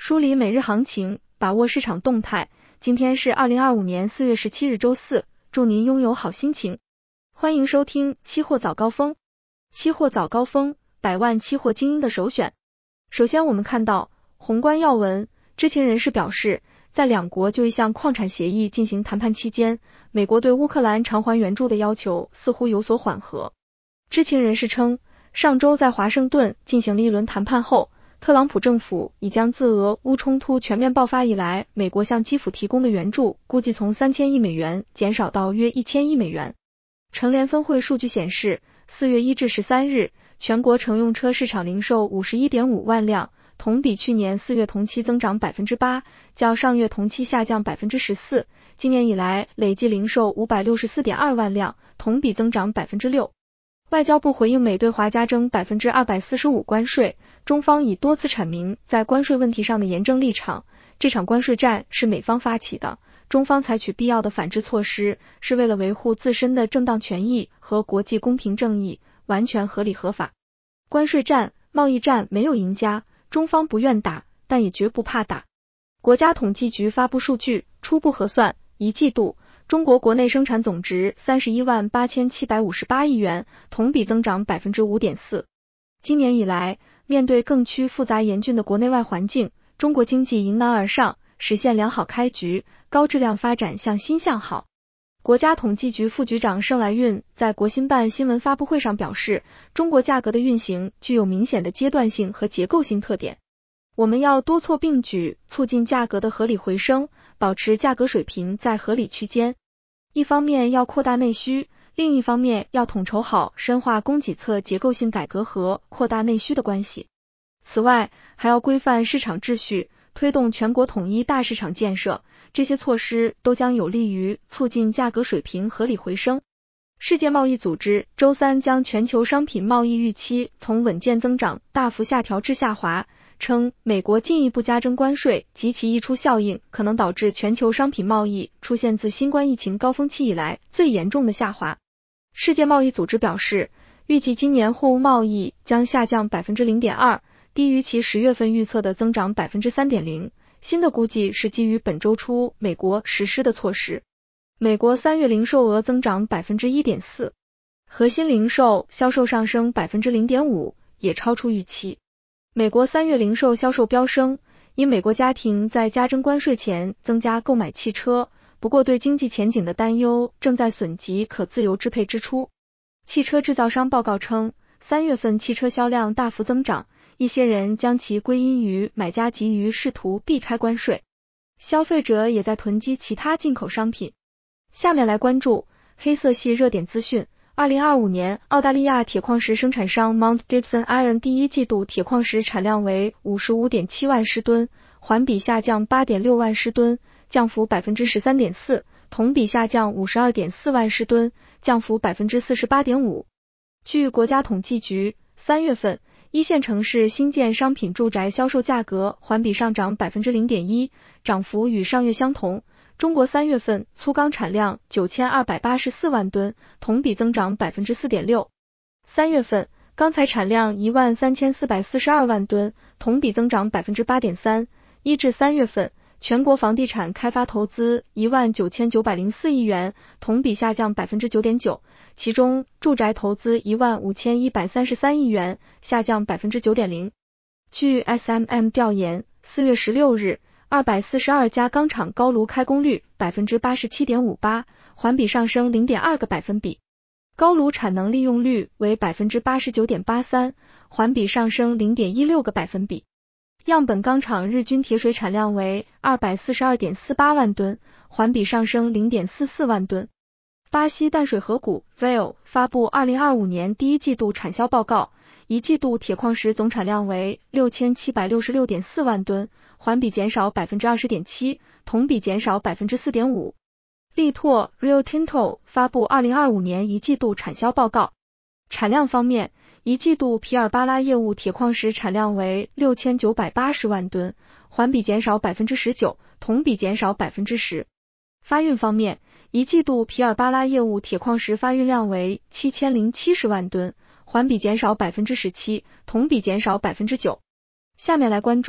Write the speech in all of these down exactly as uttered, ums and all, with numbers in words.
梳理每日行情，把握市场动态。今天是二零二五年四月十七日周四，祝您拥有好心情。欢迎收听期货早高峰。期货早高峰，百万期货精英的首选。首先我们看到宏观要闻，知情人士表示，在两国就一项矿产协议进行谈判期间，美国对乌克兰偿还援助的要求似乎有所缓和。知情人士称，上周在华盛顿进行了一轮谈判后，特朗普政府已将自俄乌冲突全面爆发以来，美国向基辅提供的援助估计从三千亿美元减少到约一千亿美元。乘联分会数据显示，四月一至十三日，全国乘用车市场零售 五十一点五万辆，同比去年四月同期增长 百分之八， 较上月同期下降 百分之十四， 今年以来累计零售 五百六十四点二万辆，同比增长 百分之六。外交部回应美对华加征 百分之二百四十五 关税，中方已多次阐明在关税问题上的严正立场，这场关税战是美方发起的，中方采取必要的反制措施，是为了维护自身的正当权益和国际公平正义，完全合理合法。关税战、贸易战没有赢家，中方不愿打，但也绝不怕打。国家统计局发布数据，初步核算，一季度中国国内生产总值三十一万八千七百五十八亿元，同比增长 百分之五点四。今年以来，面对更趋复杂严峻的国内外环境，中国经济迎难而上，实现良好开局，高质量发展向新向好。国家统计局副局长盛来运在国新办新闻发布会上表示，中国价格的运行具有明显的阶段性和结构性特点。我们要多措并举，促进价格的合理回升，保持价格水平在合理区间。一方面要扩大内需，另一方面要统筹好深化供给侧结构性改革和扩大内需的关系。此外，还要规范市场秩序，推动全国统一大市场建设，这些措施都将有利于促进价格水平合理回升。世界贸易组织周三将全球商品贸易预期从稳健增长大幅下调至下滑，称美国进一步加征关税及其溢出效应可能导致全球商品贸易出现自新冠疫情高峰期以来最严重的下滑。世界贸易组织表示，预计今年货物贸易将下降 百分之零点二， 低于其十月份预测的增长 百分之三点零， 新的估计是基于本周初美国实施的措施。美国三月零售额增长 百分之一点四， 核心零售销售上升 百分之零点五， 也超出预期。美国三月零售销售飙升，因美国家庭在加征关税前增加购买汽车，不过对经济前景的担忧正在损及可自由支配支出。汽车制造商报告称，三月份汽车销量大幅增长，一些人将其归因于买家急于试图避开关税，消费者也在囤积其他进口商品。下面来关注黑色系热点资讯。二零二五年，澳大利亚铁矿石生产商 Mount Gibson Iron 第一季度铁矿石产量为 五十五点七万施吨，环比下降 八点六万施吨，降幅 百分之十三点四， 同比下降 五十二点四万施吨，降幅 百分之四十八点五。据国家统计局，三月份一线城市新建商品住宅销售价格环比上涨 百分之零点一， 涨幅与上月相同。中国三月份粗钢产量九千二百八十四万吨，同比增长 百分之四点六。三月份钢材产量一万三千四百四十二万吨，同比增长 百分之八点三。一至三月份，全国房地产开发投资一万九千九百零四亿元，同比下降 百分之九点九， 其中住宅投资一万五千一百三十三亿元，下降 百分之九点零。据 S M M 调研，四月十六日二百四十二家钢厂高炉开工率 百分之八十七点五八， 环比上升 零点二个百分比。高炉产能利用率为 百分之八十九点八三， 环比上升 零点一六个百分比。样本钢厂日均铁水产量为 二百四十二点四八万吨，环比上升 零点四四万吨。巴西淡水河谷 V A L 发布二零二五年第一季度产销报告，一季度铁矿石总产量为 六千七百六十六点四万吨，环比减少 百分之二十点七， 同比减少 百分之四点五。力拓 Rio Tinto 发布二零二五年一季度产销报告，产量方面，一季度皮尔巴拉业务铁矿石产量为六千九百八十万吨，环比减少 百分之十九， 同比减少 百分之十。发运方面，一季度皮尔巴拉业务铁矿石发运量为七千零七十万吨，环比减少 百分之十七， 同比减少 百分之九。下面来关注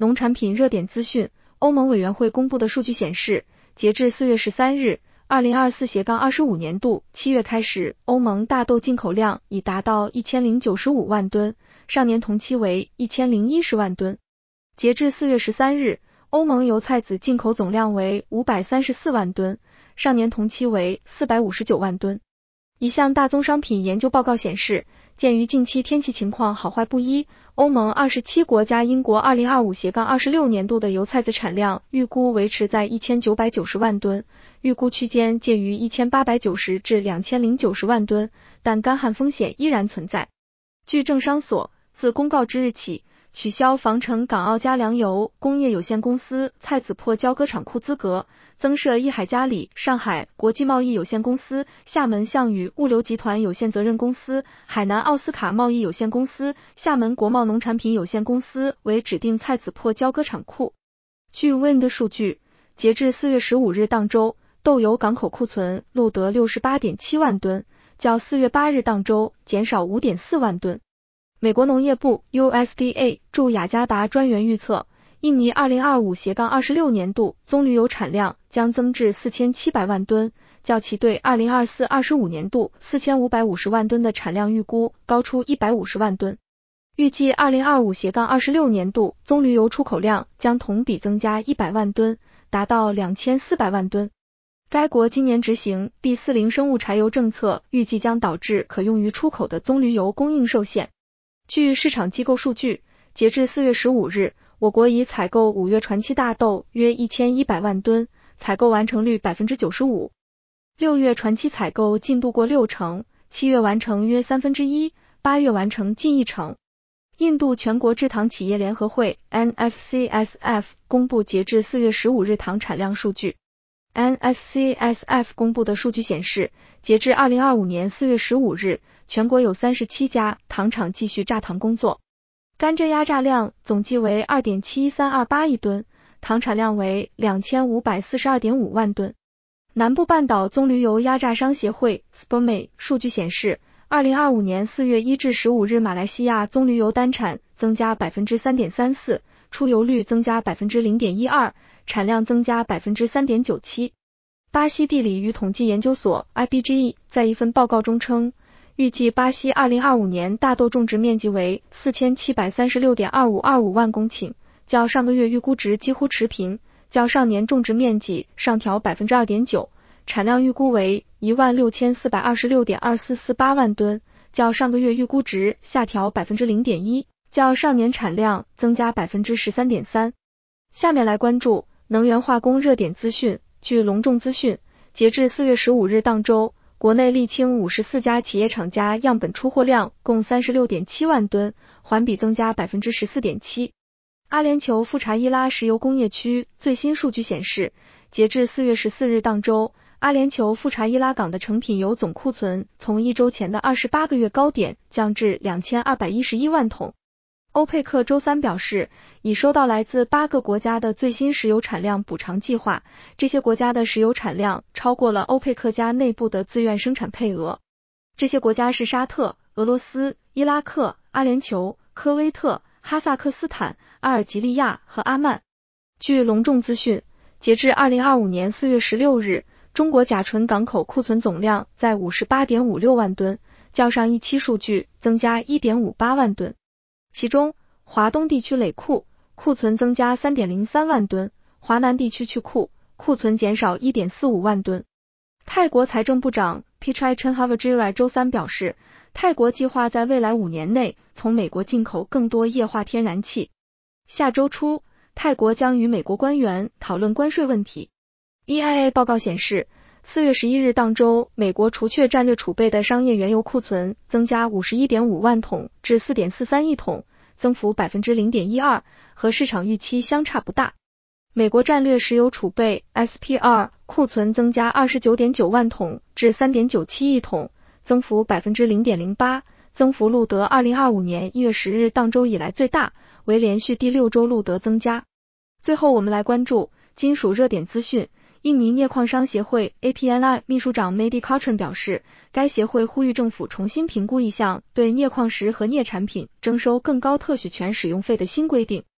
农产品热点资讯，欧盟委员会公布的数据显示，截至四月十三日， 二零二四二十五年度七月开始，欧盟大豆进口量已达到一千零九十五万吨，上年同期为一千零一十万吨。截至四月十三日，欧盟油菜籽进口总量为五百三十四万吨，上年同期为四百五十九万吨。一项大宗商品研究报告显示，鉴于近期天气情况好坏不一，欧盟二十七国加英国 二零二五二十六年度的油菜籽产量预估维持在一千九百九十万吨，预估区间介于一千八百九十至两千零九十万吨，但干旱风险依然存在。据政商所，自公告之日起，取消防城港澳嘉良油工业有限公司菜籽粕交割厂库资格，增设益海嘉里上海国际贸易有限公司、厦门项宇物流集团有限责任公司、海南奥斯卡贸易有限公司、厦门国贸农产品有限公司为指定菜籽粕交割厂库。据 W I N 的数据，截至四月十五日当周，豆油港口库存录得 六十八点七万吨，较四月八日当周减少 五点四万吨。美国农业部 U S D A 驻雅加达专员预测，印尼 二零二五二十六年度棕榈油产量将增至四千七百万吨，较其对二零二四二十五年度四千五百五十万吨的产量预估高出一百五十万吨。预计二零二五二十六年度棕榈油出口量将同比增加一百万吨，达到两千四百万吨。该国今年执行 B 四十 生物柴油政策，预计将导致可用于出口的棕榈油供应受限。据市场机构数据，截至四月十五日，我国已采购五月传期大豆约一千一百万吨，采购完成率 百分之九十五。六月传期采购进度过六成，七月完成约三分之一，八月完成近一成。印度全国制糖企业联合会 N F C S F 公布截至四月十五日糖产量数据。N F C S F 公布的数据显示，截至二零二五年四月十五日，全国有三十七家糖厂继续榨糖工作。甘蔗压榨量总计为 二点七三二八亿吨，糖产量为 两千五百四十二点五万吨。南部半岛棕榈油压榨商协会 S P O M E 数据显示，二零二五年四月一至十五日，马来西亚棕榈油单产增加 百分之三点三四， 出油率增加 百分之零点一二， 产量增加 百分之三点九七。巴西地理与统计研究所 I B G E 在一份报告中称，预计巴西二零二五年大豆种植面积为 四千七百三十六点二五二五万公顷，较上个月预估值几乎持平，较上年种植面积上调 百分之二点九， 产量预估为 一万六千四百二十六点二四四八万吨，较上个月预估值下调 百分之零点一， 较上年产量增加 百分之十三点三。 下面来关注能源化工热点资讯。据隆重资讯，截至四月十五日当周，国内沥青五十四家企业厂家样本出货量共 三十六点七万吨，环比增加 百分之十四点七。 阿联酋富查伊拉石油工业区最新数据显示，截至四月十四日当周，阿联酋富查伊拉港的成品油总库存从一周前的二十八个月高点降至两千二百一十一万桶。欧佩克周三表示，已收到来自八个国家的最新石油产量补偿计划，这些国家的石油产量超过了欧佩克家内部的自愿生产配额。这些国家是沙特、俄罗斯、伊拉克、阿联酋、科威特、哈萨克斯坦、阿尔及利亚和阿曼。据隆重资讯，截至二零二五年四月十六日，中国甲醇港口库存总量在 五十八点五六万吨，较上一期数据增加 一点五八万吨。其中，华东地区垒库库存增加 三点零三万吨，华南地区去库库存减少 一点四五万吨。泰国财政部长 Pichai Chenhavajira 周三表示，泰国计划在未来五年内从美国进口更多液化天然气。下周初，泰国将与美国官员讨论关税问题。E I A 报告显示，四月十一日当周，美国除却战略储备的商业原油库存增加 五十一点五万桶至 四点四三亿桶，增幅 百分之零点一二， 和市场预期相差不大。美国战略石油储备 S P R 库存增加 二十九点九万桶至 三点九七亿桶，增幅 百分之零点零八， 增幅录得二零二五年一月十日当周以来最大，为连续第六周录得增加。最后我们来关注金属热点资讯。印尼镍矿商协会 A P N I 秘书长 Mehdi Katran 表示，该协会呼吁政府重新评估一项对镍矿石和镍产品征收更高特许权使用费的新规定。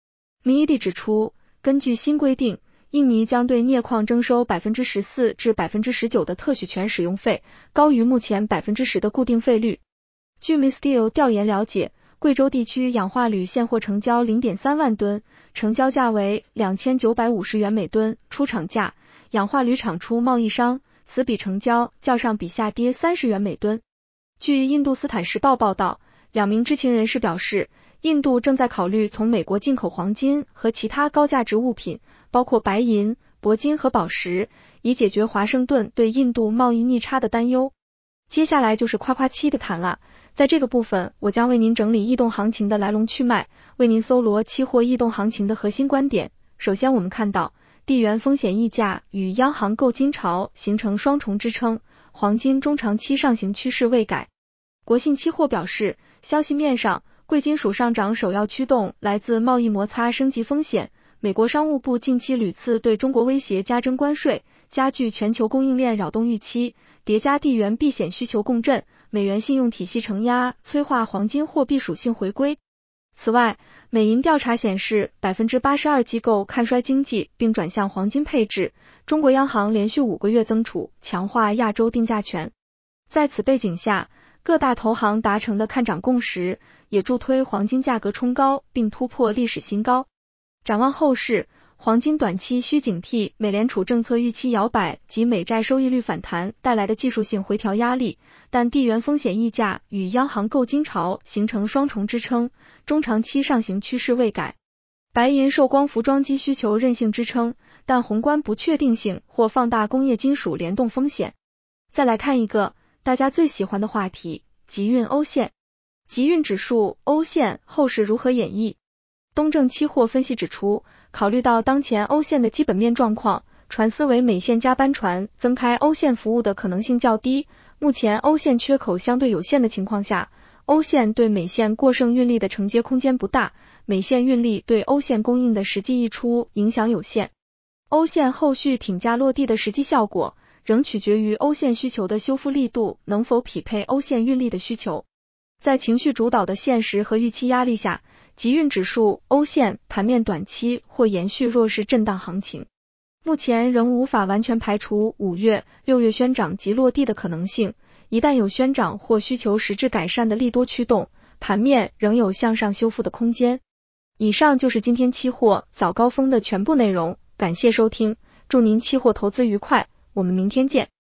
M I D 指出，根据新规定，印尼将对镍矿征收 百分之十四 至 百分之十九 的特许权使用费，高于目前 百分之十 的固定费率。据 M I Steel 调研了解，贵州地区氧化铝现货成交 零点三万吨，成交价为两千九百五十元每吨，出厂价，氧化铝厂出贸易商，此笔成交较上笔下跌三十元每吨。据印度斯坦时报报道，两名知情人士表示，印度正在考虑从美国进口黄金和其他高价值物品，包括白银、铂金和宝石，以解决华盛顿对印度贸易逆差的担忧。接下来就是夸夸期的谈了，在这个部分，我将为您整理异动行情的来龙去脉，为您搜罗期货异动行情的核心观点。首先我们看到，地缘风险溢价与央行购金潮形成双重支撑，黄金中长期上行趋势未改。国信期货表示，消息面上，贵金属上涨首要驱动来自贸易摩擦升级风险，美国商务部近期屡次对中国威胁加征关税，加剧全球供应链扰动预期，叠加地缘避险需求共振，美元信用体系承压，催化黄金货币属性回归。此外，美银调查显示 百分之八十二 机构看衰经济并转向黄金配置，中国央行连续五个月增储，强化亚洲定价权。在此背景下，各大投行达成的看涨共识，也助推黄金价格冲高并突破历史新高。展望后市，黄金短期需警惕美联储政策预期摇摆及美债收益率反弹带来的技术性回调压力，但地缘风险溢价与央行购金潮形成双重支撑，中长期上行趋势未改。白银受光伏装机需求韧性支撑，但宏观不确定性或放大工业金属联动风险。再来看一个大家最喜欢的话题，集运欧线。集运指数欧线后市如何演绎？东证期货分析指出，考虑到当前欧线的基本面状况，船思维美线加班船增开欧线服务的可能性较低，目前欧线缺口相对有限的情况下，欧线对美线过剩运力的承接空间不大，美线运力对欧线供应的实际溢出影响有限。欧线后续挺价落地的实际效果，仍取决于欧线需求的修复力度能否匹配欧线运力的需求。在情绪主导的现实和预期压力下，集运指数欧线盘面短期或延续弱势震荡行情。目前仍无法完全排除五月、六月宣涨及落地的可能性，一旦有宣涨或需求实质改善的利多驱动，盘面仍有向上修复的空间。以上就是今天期货早高峰的全部内容，感谢收听，祝您期货投资愉快，我们明天见。